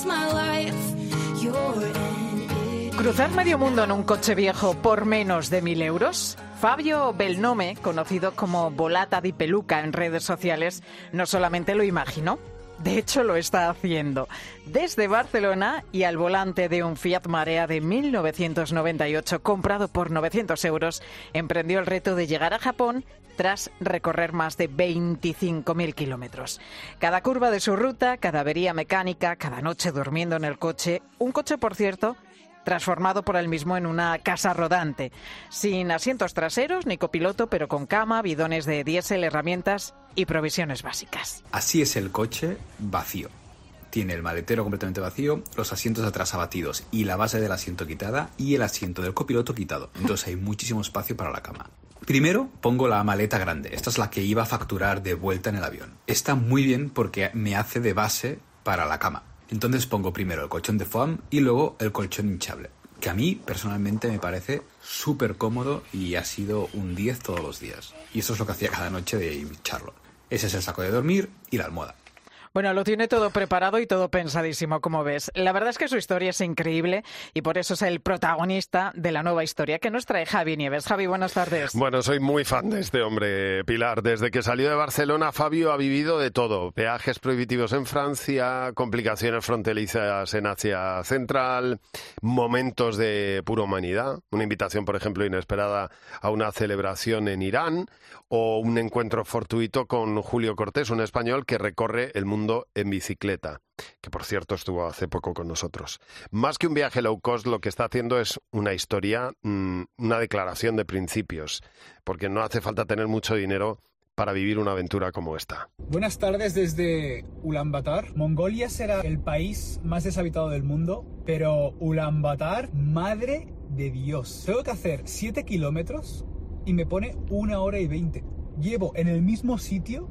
¿Cruzar medio mundo en un coche viejo por menos de 1.000 euros? Fabio Belnome, conocido como Volata di Peluca en redes sociales, no solamente lo imaginó, de hecho lo está haciendo. Desde Barcelona y al volante de un Fiat Marea de 1998 comprado por 900 euros, emprendió el reto de llegar a Japón tras recorrer más de 25.000 kilómetros. Cada curva de su ruta, cada avería mecánica, cada noche durmiendo en el coche, un coche, por cierto, transformado por él mismo en una casa rodante, sin asientos traseros ni copiloto, pero con cama, bidones de diésel, herramientas y provisiones básicas. Así es el coche vacío. Tiene el maletero completamente vacío, los asientos de atrás abatidos y la base del asiento quitada y el asiento del copiloto quitado. Entonces hay muchísimo espacio para la cama. Primero pongo la maleta grande. Esta es la que iba a facturar de vuelta en el avión. Está muy bien porque me hace de base para la cama. Entonces pongo primero el colchón de foam y luego el colchón hinchable, que a mí personalmente me parece súper cómodo y ha sido un 10 todos los días. Y eso es lo que hacía cada noche de hincharlo. Ese es el saco de dormir y la almohada. Bueno, lo tiene todo preparado y todo pensadísimo, como ves. La verdad es que su historia es increíble y por eso es el protagonista de la nueva historia que nos trae Javi Nieves. Javi, buenas tardes. Bueno, soy muy fan de este hombre, Pilar. Desde que salió de Barcelona, Fabio ha vivido de todo. Peajes prohibitivos en Francia, complicaciones fronterizas en Asia Central, momentos de pura humanidad. Una invitación, por ejemplo, inesperada a una celebración en Irán o un encuentro fortuito con Julio Cortés, un español que recorre el mundo en bicicleta, que por cierto estuvo hace poco con nosotros. Más que un viaje low cost, lo que está haciendo es una historia, una declaración de principios, porque no hace falta tener mucho dinero para vivir una aventura como esta. Buenas tardes desde Ulaanbaatar. Mongolia será el país más deshabitado del mundo, pero Ulaanbaatar, madre de Dios. Tengo que hacer 7 kilómetros y me pone 1 hora y 20. Llevo en el mismo sitio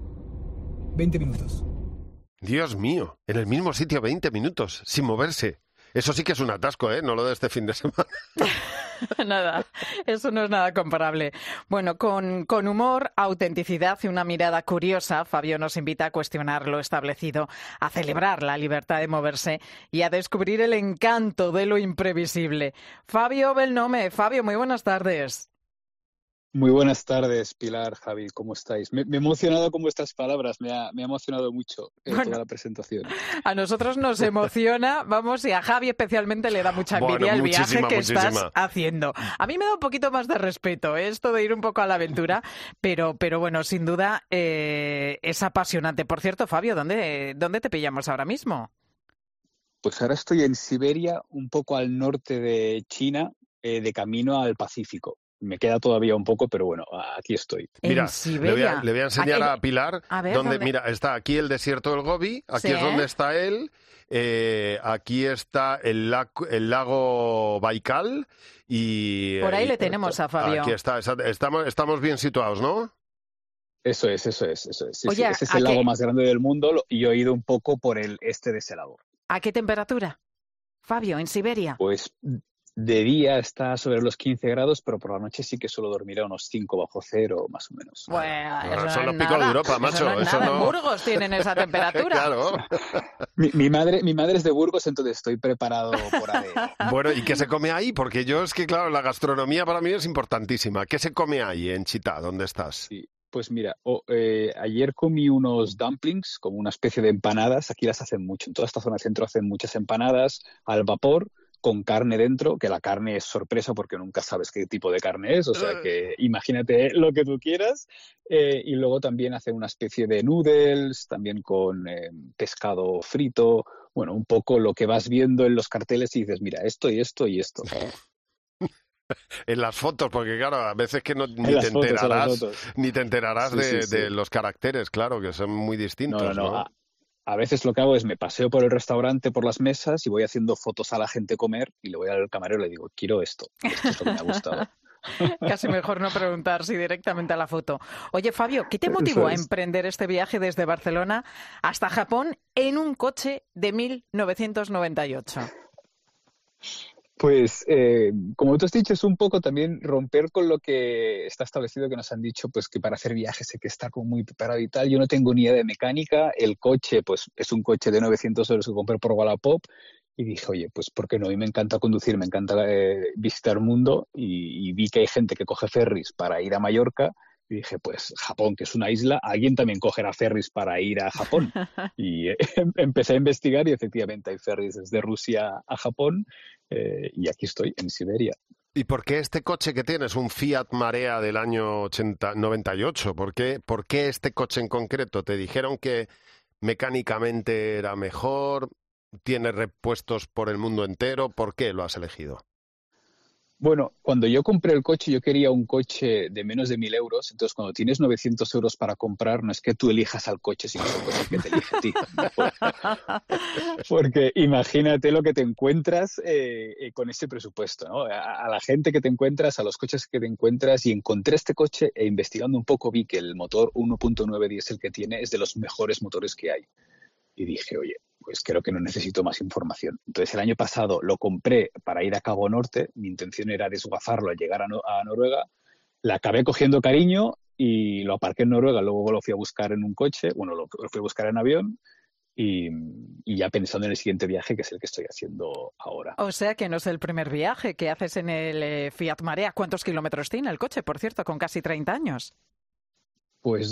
20 minutos. Dios mío, en el mismo sitio 20 minutos, sin moverse. Eso sí que es un atasco, ¿eh? No lo de este fin de semana. Nada, eso no es nada comparable. Bueno, con humor, autenticidad y una mirada curiosa, Fabio nos invita a cuestionar lo establecido, a celebrar la libertad de moverse y a descubrir el encanto de lo imprevisible. Fabio Belnome. Fabio, muy buenas tardes. Muy buenas tardes, Pilar, Javi, ¿cómo estáis? Me he emocionado con vuestras palabras, me ha emocionado mucho toda la presentación. A nosotros nos emociona, vamos, y a Javi especialmente le da mucha envidia el viaje que estás haciendo. A mí me da un poquito más de respeto, esto de ir un poco a la aventura, pero bueno, sin duda es apasionante. Por cierto, Fabio, ¿dónde te pillamos ahora mismo? Pues ahora estoy en Siberia, un poco al norte de China, de camino al Pacífico. Me queda todavía un poco, pero bueno, aquí estoy. Mira, le voy a enseñar a Pilar ¿dónde? Mira, está aquí el desierto del Gobi, aquí es donde está él, aquí está el lago Baikal y... Por ahí le tenemos a Fabio. Aquí está, estamos bien situados, ¿no? Eso es. Sí, Oye, ese es el lago más grande del mundo y he ido un poco por el este de ese lago. ¿A qué temperatura, Fabio, en Siberia? Pues... De día está sobre los 15 grados, pero por la noche sí que suelo dormir a unos 5 bajo cero, más o menos. Bueno, eso son no los picos de Europa, macho. Eso no. En Burgos tienen esa temperatura. Claro. Mi madre es de Burgos, entonces estoy preparado por ahí. Bueno, ¿y qué se come ahí? Porque yo es que, claro, la gastronomía para mí es importantísima. ¿Qué se come ahí en Chitá? ¿Dónde estás? Sí. Pues mira, ayer comí unos dumplings, como una especie de empanadas. Aquí las hacen mucho. En toda esta zona centro hacen muchas empanadas al vapor, con carne dentro, que la carne es sorpresa porque nunca sabes qué tipo de carne es, o sea que imagínate lo que tú quieras. Y luego también hacen una especie de noodles, también con pescado frito, bueno, un poco lo que vas viendo en los carteles y dices, mira, esto y esto y esto. En las fotos, porque claro, a veces que ni te enterarás de los caracteres, claro, que son muy distintos. No. A veces lo que hago es me paseo por el restaurante, por las mesas y voy haciendo fotos a la gente comer y le voy al camarero y le digo, quiero esto es lo que me ha gustado. Casi mejor no preguntar, si directamente a la foto. Oye, Fabio, ¿qué te motivó a emprender este viaje desde Barcelona hasta Japón en un coche de 1998? Pues, como tú has dicho, es un poco también romper con lo que está establecido, que nos han dicho, pues que para hacer viajes hay que estar como muy preparado y tal. Yo no tengo ni idea de mecánica. El coche, pues es un coche de 900 euros que compré por Wallapop. Y dije, oye, pues ¿por qué no? A mí me encanta conducir, me encanta visitar el mundo y vi que hay gente que coge ferries para ir a Mallorca. Y dije, pues Japón, que es una isla, alguien también cogerá ferries para ir a Japón. Y empecé a investigar y efectivamente hay ferries desde Rusia a Japón y aquí estoy, en Siberia. ¿Y por qué este coche que tienes, un Fiat Marea del año 98? ¿Por qué este coche en concreto? ¿Te dijeron que mecánicamente era mejor? ¿Tiene repuestos por el mundo entero? ¿Por qué lo has elegido? Bueno, cuando yo compré el coche, yo quería un coche de menos de 1.000 euros. Entonces, cuando tienes 900 euros para comprar, no es que tú elijas al coche, sino es el coche que te elige a ti. Porque imagínate lo que te encuentras con ese presupuesto, ¿no? A la gente que te encuentras, a los coches que te encuentras. Y encontré este coche e investigando un poco vi que el motor 1.9 diésel que tiene es de los mejores motores que hay. Y dije, oye, pues creo que no necesito más información. Entonces el año pasado lo compré para ir a Cabo Norte. Mi intención era desguazarlo al llegar a Noruega. Le acabé cogiendo cariño y lo aparqué en Noruega. Luego lo fui a buscar en un coche. Bueno, lo fui a buscar en avión. Y ya pensando en el siguiente viaje, que es el que estoy haciendo ahora. O sea que no es el primer viaje que haces en el Fiat Marea. ¿Cuántos kilómetros tiene el coche, por cierto, con casi 30 años? Pues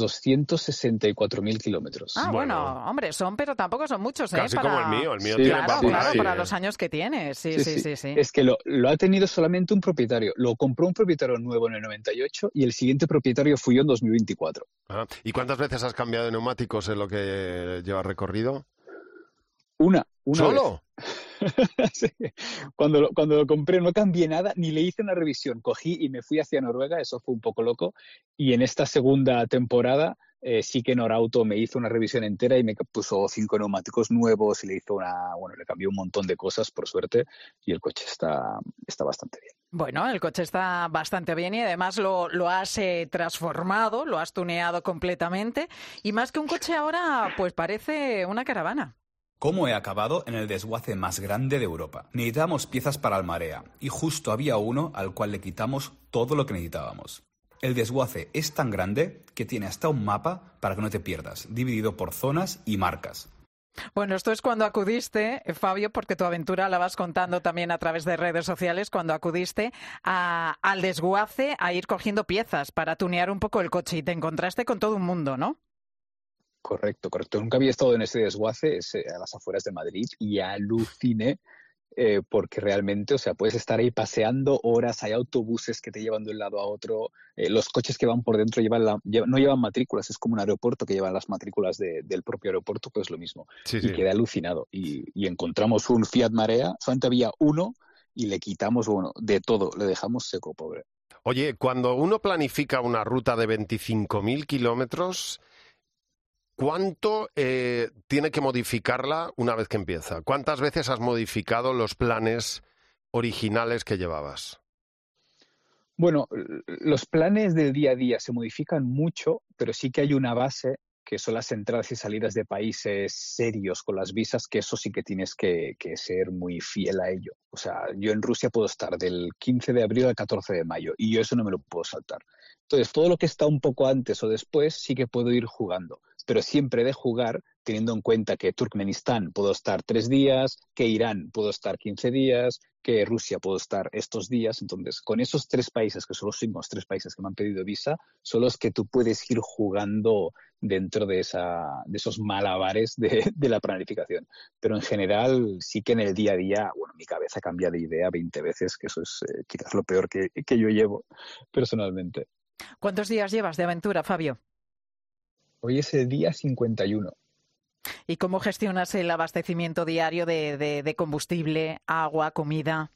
264.000 kilómetros. Ah, bueno, hombre, pero tampoco son muchos, ¿eh? Casi como el mío Sí, tiene Claro, para claro, ahí, para los años que tiene. Sí. Es que lo ha tenido solamente un propietario. Lo compró un propietario nuevo en el 98 y el siguiente propietario fui yo en 2024. Ah, ¿y cuántas veces has cambiado de neumáticos en lo que llevas recorrido? Una ¿Solo? Sí. Cuando lo compré no cambié nada, ni le hice una revisión. Cogí y me fui hacia Noruega, eso fue un poco loco. Y en esta segunda temporada sí que Norauto me hizo una revisión entera y me puso 5 neumáticos nuevos y le cambió un montón de cosas, por suerte, y el coche está bastante bien. Bueno, el coche está bastante bien y además lo has transformado, lo has tuneado completamente. Y más que un coche ahora, pues parece una caravana. ¿Cómo he acabado en el desguace más grande de Europa? Necesitábamos piezas para el Marea y justo había uno al cual le quitamos todo lo que necesitábamos. El desguace es tan grande que tiene hasta un mapa para que no te pierdas, dividido por zonas y marcas. Bueno, esto es cuando acudiste, Fabio, porque tu aventura la vas contando también a través de redes sociales, cuando acudiste al desguace a ir cogiendo piezas para tunear un poco el coche y te encontraste con todo un mundo, ¿no? Correcto. Nunca había estado en ese desguace, a las afueras de Madrid, y aluciné porque realmente, o sea, puedes estar ahí paseando horas, hay autobuses que te llevan de un lado a otro, los coches que van por dentro no llevan matrículas, es como un aeropuerto que llevan las matrículas del propio aeropuerto, pues lo mismo. Sí. Quedé alucinado. Y encontramos un Fiat Marea, solamente había uno y le quitamos, de todo, le dejamos seco, pobre. Oye, cuando uno planifica una ruta de 25.000 kilómetros... ¿Cuánto tiene que modificarla una vez que empieza? ¿Cuántas veces has modificado los planes originales que llevabas? Bueno, los planes del día a día se modifican mucho, pero sí que hay una base que son las entradas y salidas de países serios con las visas, que eso sí que tienes que ser muy fiel a ello. O sea, yo en Rusia puedo estar del 15 de abril al 14 de mayo y yo eso no me lo puedo saltar. Entonces, todo lo que está un poco antes o después sí que puedo ir jugando, pero siempre de jugar teniendo en cuenta que Turkmenistán puedo estar 3 días, que Irán puedo estar 15 días, que Rusia puedo estar estos días. Entonces, con esos 3 países, que son los últimos 3 países que me han pedido visa, son los que tú puedes ir jugando dentro de esos malabares de la planificación. Pero en general, sí que en el día a día, mi cabeza cambia de idea 20 veces, que eso es quizás lo peor que yo llevo personalmente. ¿Cuántos días llevas de aventura, Fabio? Hoy es el día 51. ¿Y cómo gestionas el abastecimiento diario de combustible, agua, comida?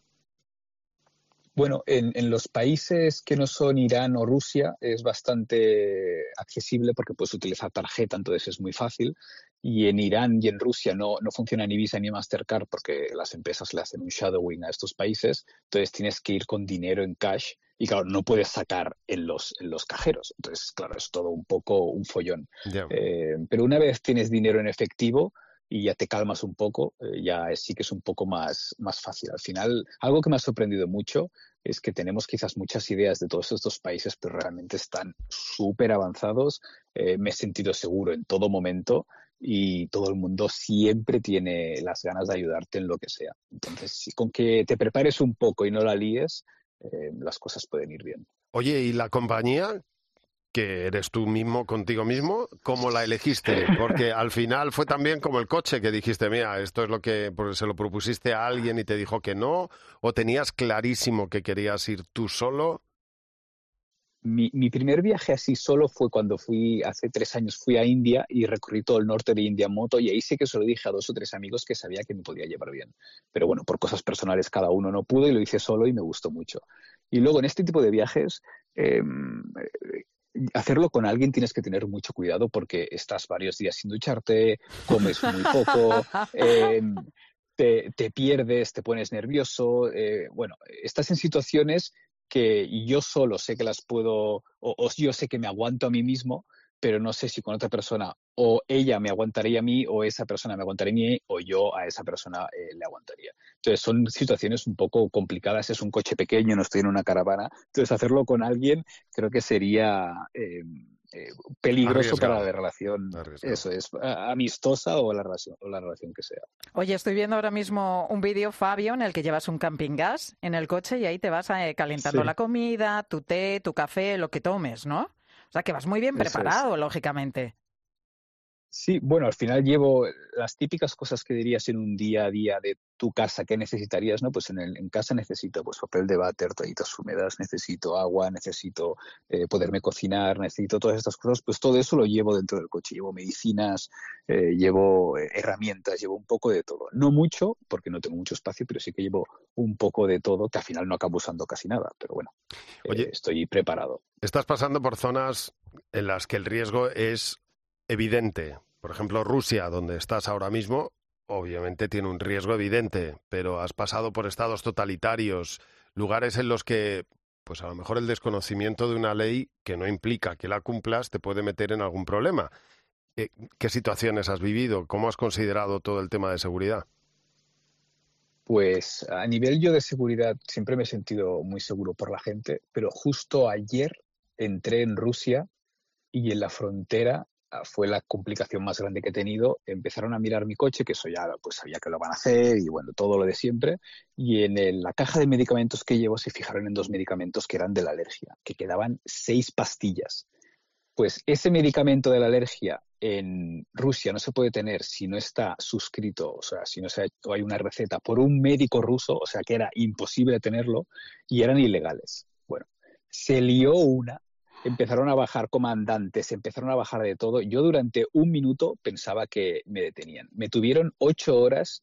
Bueno, en los países que no son Irán o Rusia es bastante accesible porque puedes utilizar tarjeta, entonces es muy fácil. Y en Irán y en Rusia no funciona ni Visa ni Mastercard porque las empresas le hacen un shadowing a estos países. Entonces tienes que ir con dinero en cash y, claro, no puedes sacar en los cajeros. Entonces, claro, es todo un poco un follón. Yeah. Pero una vez tienes dinero en efectivo, y ya te calmas un poco, sí que es un poco más fácil. Al final, algo que me ha sorprendido mucho es que tenemos quizás muchas ideas de todos estos países, pero realmente están súper avanzados. Me he sentido seguro en todo momento y todo el mundo siempre tiene las ganas de ayudarte en lo que sea. Entonces, si con que te prepares un poco y no la líes, las cosas pueden ir bien. Oye, ¿y la compañía? Que eres tú mismo contigo mismo, ¿cómo la elegiste? Porque al final fue también como el coche que dijiste, mira, esto es lo que se lo propusiste a alguien y te dijo que no, o tenías clarísimo que querías ir tú solo. Mi primer viaje así solo fue cuando hace 3 años fui a India y recorrí todo el norte de India en moto, y ahí sí que se lo dije a 2 o 3 amigos que sabía que me podía llevar bien. Pero bueno, por cosas personales cada uno no pudo y lo hice solo y me gustó mucho. Y luego en este tipo de viajes, hacerlo con alguien tienes que tener mucho cuidado porque estás varios días sin ducharte, comes muy poco, te pierdes, te pones nervioso. Bueno, estás en situaciones que yo solo sé que las puedo, o yo sé que me aguanto a mí mismo, pero no sé si con otra persona o ella me aguantaría a mí, o esa persona me aguantaría a mí, o yo a esa persona le aguantaría. Entonces son situaciones un poco complicadas, es un coche pequeño, no estoy en una caravana, entonces hacerlo con alguien creo que sería peligroso Arriesgado. para la relación, Arriesgado. eso es, amistosa o la relación que sea. Oye, estoy viendo ahora mismo un vídeo, Fabio, en el que llevas un camping gas en el coche y ahí te vas calentando Sí. la comida, tu té, tu café, lo que tomes, ¿no? O sea, que vas muy bien Eso es. preparado, lógicamente. Sí, bueno, al final llevo las típicas cosas que dirías en un día a día de tu casa que necesitarías, ¿no? Pues en casa necesito pues papel de váter, toallitas húmedas, necesito agua, necesito poderme cocinar, necesito todas estas cosas, pues todo eso lo llevo dentro del coche. Llevo medicinas, llevo herramientas, llevo un poco de todo. No mucho, porque no tengo mucho espacio, pero sí que llevo un poco de todo, que al final no acabo usando casi nada, pero bueno, Oye, estoy preparado. estás pasando por zonas en las que el riesgo es evidente. Por ejemplo, Rusia, donde estás ahora mismo, obviamente tiene un riesgo evidente, pero has pasado por estados totalitarios, lugares en los que, pues a lo mejor el desconocimiento de una ley que no implica que la cumplas te puede meter en algún problema. ¿Qué situaciones has vivido? ¿Cómo has considerado todo el tema de seguridad? Pues a nivel yo de seguridad siempre me he sentido muy seguro por la gente, pero justo ayer entré en Rusia y en la frontera fue la complicación más grande que he tenido. Empezaron a mirar mi coche, que eso ya pues sabía que lo van a hacer y bueno, todo lo de siempre. Y en la caja de medicamentos que llevo se fijaron en 2 medicamentos que eran de la alergia, que quedaban 6 pastillas. Pues ese medicamento de la alergia en Rusia no se puede tener si no está suscrito, o sea, si no hay una receta por un médico ruso, o sea, que era imposible tenerlo y eran ilegales. Bueno, se lió una, empezaron a bajar comandantes, empezaron a bajar de todo. Yo durante 1 minuto pensaba que me detenían. Me tuvieron 8 horas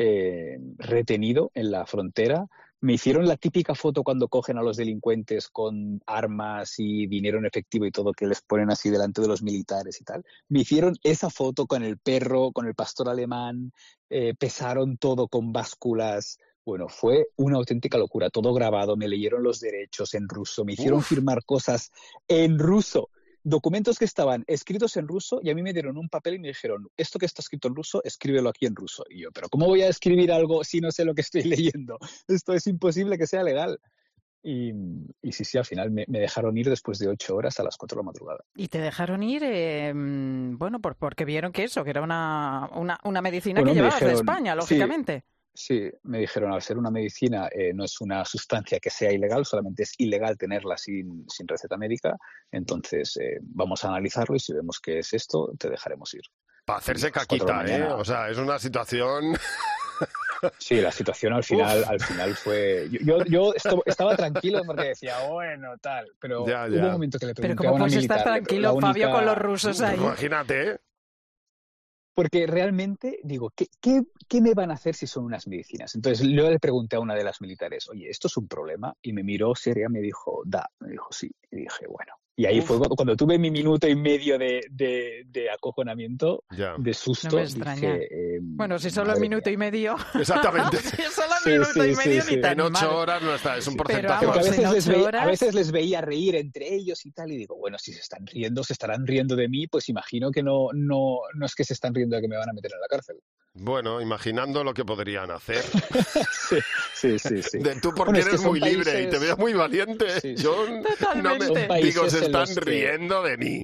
retenido en la frontera. Me hicieron la típica foto cuando cogen a los delincuentes con armas y dinero en efectivo y todo, que les ponen así delante de los militares y tal. Me hicieron esa foto con el perro, con el pastor alemán, pesaron todo con básculas. Bueno, fue una auténtica locura, todo grabado, me leyeron los derechos en ruso, me hicieron firmar cosas en ruso, documentos que estaban escritos en ruso, y a mí me dieron un papel y me dijeron, esto que está escrito en ruso, escríbelo aquí en ruso. Y yo, pero ¿cómo voy a escribir algo si no sé lo que estoy leyendo? Esto es imposible que sea legal. Y sí, al final me dejaron ir después de 8 horas a las 4 de la madrugada. Y te dejaron ir, bueno, porque vieron que era una medicina Bueno, que me llevabas de dijeron, España, lógicamente. Sí, me dijeron, al ser una medicina no es una sustancia que sea ilegal, solamente es ilegal tenerla sin receta médica, entonces vamos a analizarlo y si vemos que es esto, te dejaremos ir. Para hacerse A las 4 de la caquita, ¿eh? mañana. O sea, es una situación... Sí, la situación al final fue... Yo estaba tranquilo porque decía, bueno, tal, pero Ya. hubo un momento que le Pero pregunté a ¿cómo una puedes militar... estar tranquilo, Fabio, con los rusos ahí? Imagínate, ¿eh? Porque realmente digo, ¿qué me van a hacer si son unas medicinas? Entonces yo le pregunté a una de las militares, oye, ¿esto es un problema? Y me miró seria, me dijo, me dijo sí. Y dije, bueno, Y ahí fue cuando tuve mi minuto y medio de acojonamiento, Ya. de susto. No me extraña. Bueno, si solo un minuto y medio. Exactamente. Si solo un minuto y medio, ni tan En 8 mal. horas no está, es un Pero porcentaje vamos, Porque más. a veces les veía reír entre ellos y tal, y digo, bueno, si se están riendo, se estarán riendo de mí, pues imagino que no es que se están riendo de que me van a meter en la cárcel. Bueno, imaginando lo que podrían hacer. Sí. Tú porque Bueno, es que eres son muy libre y te países- veo muy valiente. Sí. Yo Totalmente. Son países digo, se en están los que- riendo de mí.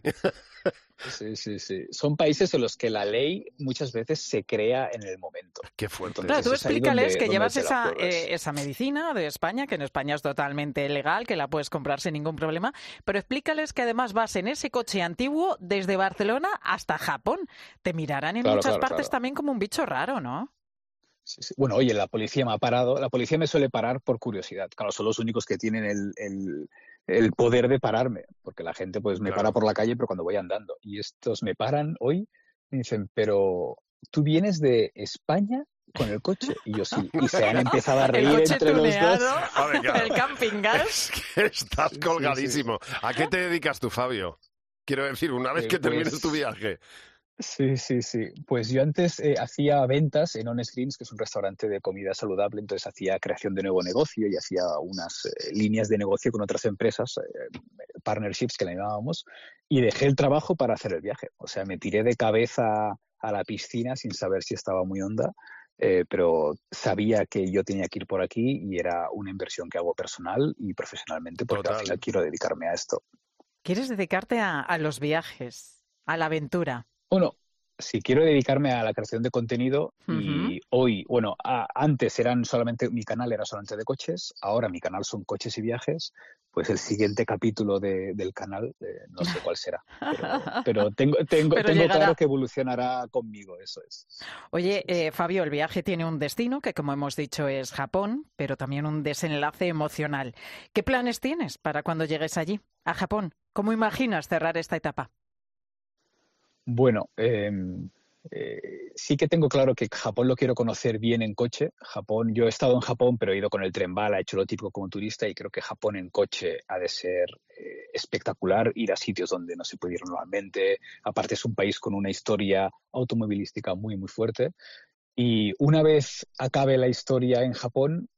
Sí. Son países en los que la ley muchas veces se crea en el momento. Qué fuerte. Claro, tú es ahí explícales donde- que donde llevas te la juegas. esa medicina de España, que en España es totalmente legal, que la puedes comprar sin ningún problema, pero explícales que además vas en ese coche antiguo desde Barcelona hasta Japón. Te mirarán en Claro, muchas claro, partes claro. también como un bicho raro, ¿no? Sí. Bueno, oye, la policía me ha parado. La policía me suele parar por curiosidad. Claro, son los únicos que tienen el poder de pararme, porque la gente pues me Claro. para por la calle, pero cuando voy andando. Y estos me paran hoy, me dicen, pero ¿tú vienes de España con el coche? Y yo sí. Y se han empezado a El reír coche entre los tuneado, dos. A ver, claro. el camping gas. Es que estás colgadísimo. ¿A qué te dedicas tú, Fabio? Quiero decir, una vez que termines Pues- tu viaje. Sí. Pues yo antes hacía ventas en Honest Greens, que es un restaurante de comida saludable, entonces hacía creación de nuevo negocio y hacía unas líneas de negocio con otras empresas, partnerships que le llamábamos, y dejé el trabajo para hacer el viaje. O sea, me tiré de cabeza a la piscina sin saber si estaba muy honda, pero sabía que yo tenía que ir por aquí y era una inversión que hago personal y profesionalmente porque Total. al final quiero dedicarme a esto. ¿Quieres dedicarte a los viajes, a la aventura? Bueno, si quiero dedicarme a la creación de contenido y hoy, bueno, antes mi canal era solamente de coches, ahora mi canal son coches y viajes, pues el siguiente capítulo del canal no sé cuál será, pero tengo Pero llegará. claro que evolucionará conmigo, eso es. Oye, Fabio, el viaje tiene un destino que, como hemos dicho, es Japón, pero también un desenlace emocional. ¿Qué planes tienes para cuando llegues allí, a Japón? ¿Cómo imaginas cerrar esta etapa? Bueno, sí que tengo claro que Japón lo quiero conocer bien en coche. Yo he estado en Japón, pero he ido con el tren bala, he hecho lo típico como turista y creo que Japón en coche ha de ser espectacular, ir a sitios donde no se puede ir normalmente. Aparte es un país con una historia automovilística muy, muy fuerte. Y una vez acabe la historia en Japón,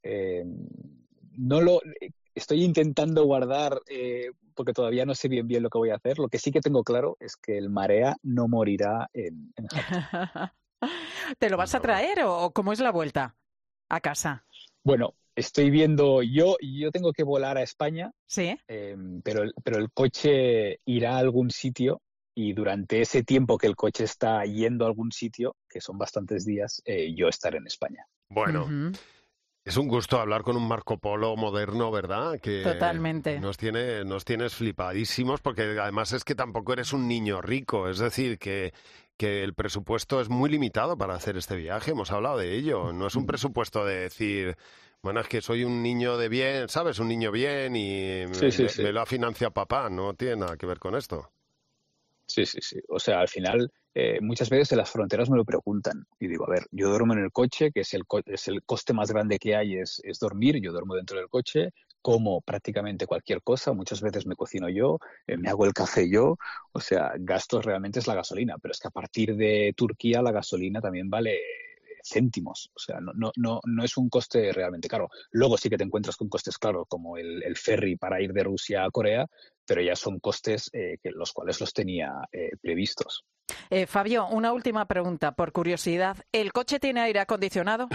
estoy intentando guardar porque todavía no sé bien lo que voy a hacer. Lo que sí que tengo claro es que el Marea no morirá en Japón. ¿Te lo vas a traer o cómo es la vuelta a casa? Bueno, estoy viendo, yo tengo que volar a España, ¿Sí? pero el coche irá a algún sitio y durante ese tiempo que el coche está yendo a algún sitio, que son bastantes días, yo estaré en España. Bueno. Ujú. Es un gusto hablar con un Marco Polo moderno, ¿verdad? Que Totalmente. nos tienes flipadísimos porque además es que tampoco eres un niño rico, es decir, que el presupuesto es muy limitado para hacer este viaje, hemos hablado de ello, no es un presupuesto de decir, bueno, es que soy un niño de bien, ¿sabes? Un niño bien y Sí. me lo ha financiado papá, no tiene nada que ver con esto. Sí. O sea, al final, muchas veces en las fronteras me lo preguntan. Y digo, a ver, yo duermo en el coche, que es el coste más grande que hay, es dormir. Yo duermo dentro del coche, como prácticamente cualquier cosa. Muchas veces me cocino yo, me hago el café yo. O sea, gastos realmente es la gasolina. Pero es que a partir de Turquía la gasolina también vale céntimos. O sea, no es un coste realmente caro. Luego sí que te encuentras con costes claros, como el ferry para ir de Rusia a Corea, pero ya son costes los cuales los tenía previstos. Fabio, una última pregunta, por curiosidad. ¿El coche tiene aire acondicionado?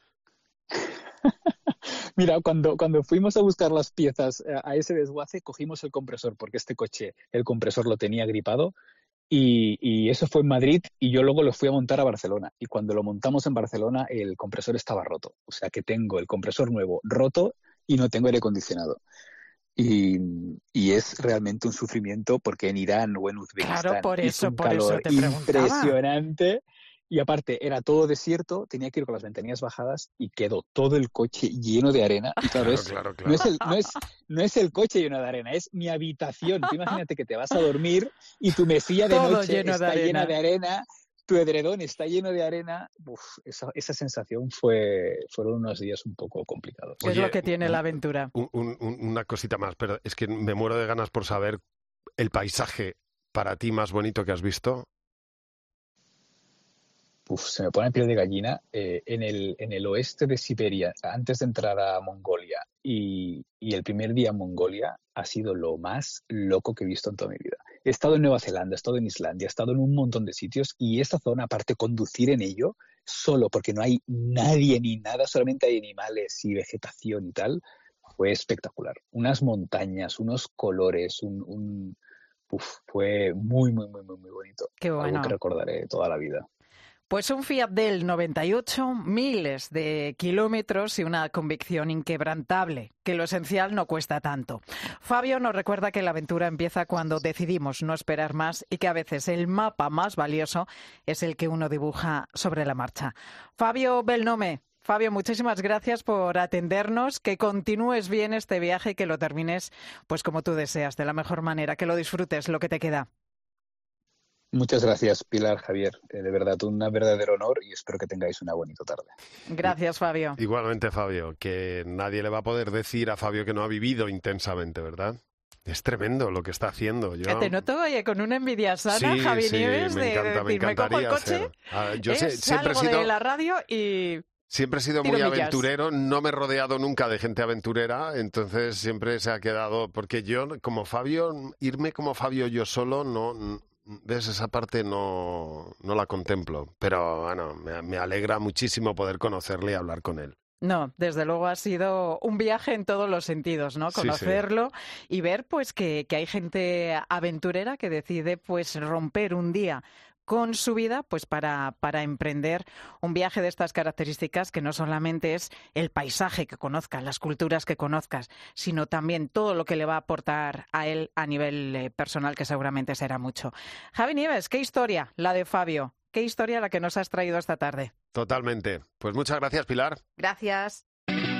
Mira, cuando fuimos a buscar las piezas a ese desguace, cogimos el compresor, porque este coche, el compresor lo tenía gripado, y eso fue en Madrid, y yo luego lo fui a montar a Barcelona. Y cuando lo montamos en Barcelona, el compresor estaba roto. O sea que tengo el compresor nuevo roto y no tengo aire acondicionado. Y es realmente un sufrimiento porque en Irán o en Uzbekistán Claro, por hizo un eso calor te preguntaba. impresionante. Y aparte, era todo desierto, tenía que ir con las ventanillas bajadas y quedó todo el coche lleno de arena. Y claro, Claro. no es el coche lleno de arena, es mi habitación. Tú imagínate que te vas a dormir y tu mesilla de Todo noche lleno de está llena arena. de arena, tu edredón está lleno de arena. Uf, esa sensación fueron unos días un poco complicados. Es Oye, lo que tiene la aventura. Una cosita más, pero es que me muero de ganas por saber el paisaje para ti más bonito que has visto? Se me pone el piel de gallina. En el oeste de Siberia, antes de entrar a Mongolia, y el primer día en Mongolia ha sido lo más loco que he visto en toda mi vida. He estado en Nueva Zelanda, he estado en Islandia, he estado en un montón de sitios, y esta zona, aparte conducir en ello, solo porque no hay nadie ni nada, solamente hay animales y vegetación y tal, fue espectacular. Unas montañas, unos colores, fue muy, muy, muy, muy, muy bonito. Qué bueno. Algo que recordaré toda la vida. Pues un Fiat del 98, miles de kilómetros y una convicción inquebrantable, que lo esencial no cuesta tanto. Fabio nos recuerda que la aventura empieza cuando decidimos no esperar más y que a veces el mapa más valioso es el que uno dibuja sobre la marcha. Fabio Belnome. Fabio, muchísimas gracias por atendernos, que continúes bien este viaje y que lo termines pues como tú deseas, de la mejor manera, que lo disfrutes lo que te queda. Muchas gracias, Pilar, Javier. De verdad, un verdadero honor y espero que tengáis una bonita tarde. Gracias, Fabio. Igualmente, Fabio, que nadie le va a poder decir a Fabio que no ha vivido intensamente, ¿verdad? Es tremendo lo que está haciendo. Que te noto, oye, con una envidia sana, sí, Javi sí, Nieves, me encanta, de decir, me cojo el coche, yo siempre he salgo sido de la radio y... Siempre he sido muy aventurero, no me he rodeado nunca de gente aventurera, entonces siempre se ha quedado, porque yo como Fabio, irme como Fabio yo solo, no, ves, esa parte no la contemplo, pero bueno, me alegra muchísimo poder conocerle y hablar con él. No, desde luego ha sido un viaje en todos los sentidos, ¿no? Conocerlo y ver pues que hay gente aventurera que decide pues romper un día con su vida pues para emprender un viaje de estas características, que no solamente es el paisaje que conozcas, las culturas que conozcas, sino también todo lo que le va a aportar a él a nivel personal, que seguramente será mucho. Javi Nieves, qué historia la de Fabio, qué historia la que nos has traído esta tarde. Totalmente. Pues muchas gracias, Pilar. Gracias.